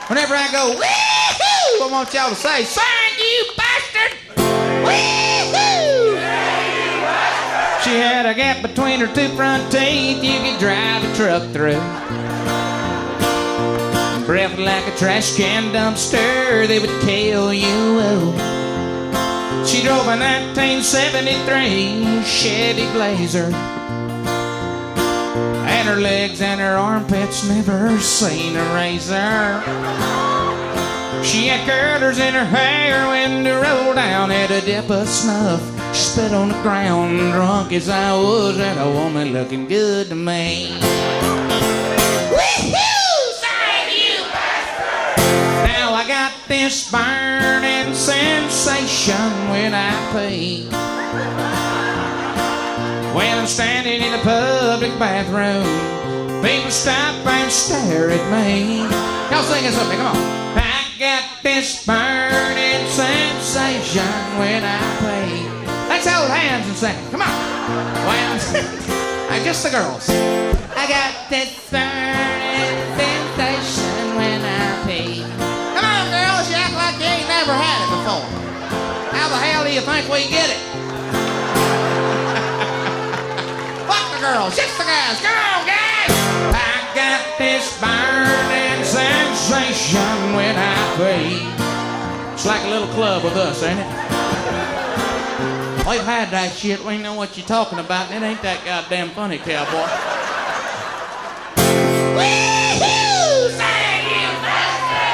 Whenever I go, wee-hoo, I want y'all to say, "Sign, you bastard! Wee-hoo!" She had a gap between her two front teeth you could drive a truck through. Breath like a trash can dumpster, they would tell you. She drove a 1973 Chevy Blazer, and her legs and her armpits never seen a razor. She had curlers in her hair when they rolled down at a dip of snuff. She spit on the ground, drunk as I was, and a woman looking good to me. Woo-hoo! Save you, bastard! Now I got this burning sensation when I pee. When I'm standing in a public bathroom, people stop and stare at me. Y'all singing something, come on. I got this burning sensation when I pee. Let's hold hands and sing it. Come on. Well, just the girls. I got this burning sensation when I pee. Come on, girls. You act like you ain't never had it before. How the hell do you think we get it? Fuck the girls. Just the guys. Come on, guys. I got this burning sensation when I pee. It's like a little club with us, ain't it? We've had that shit. We know what you're talking about, and it ain't that goddamn funny, cowboy.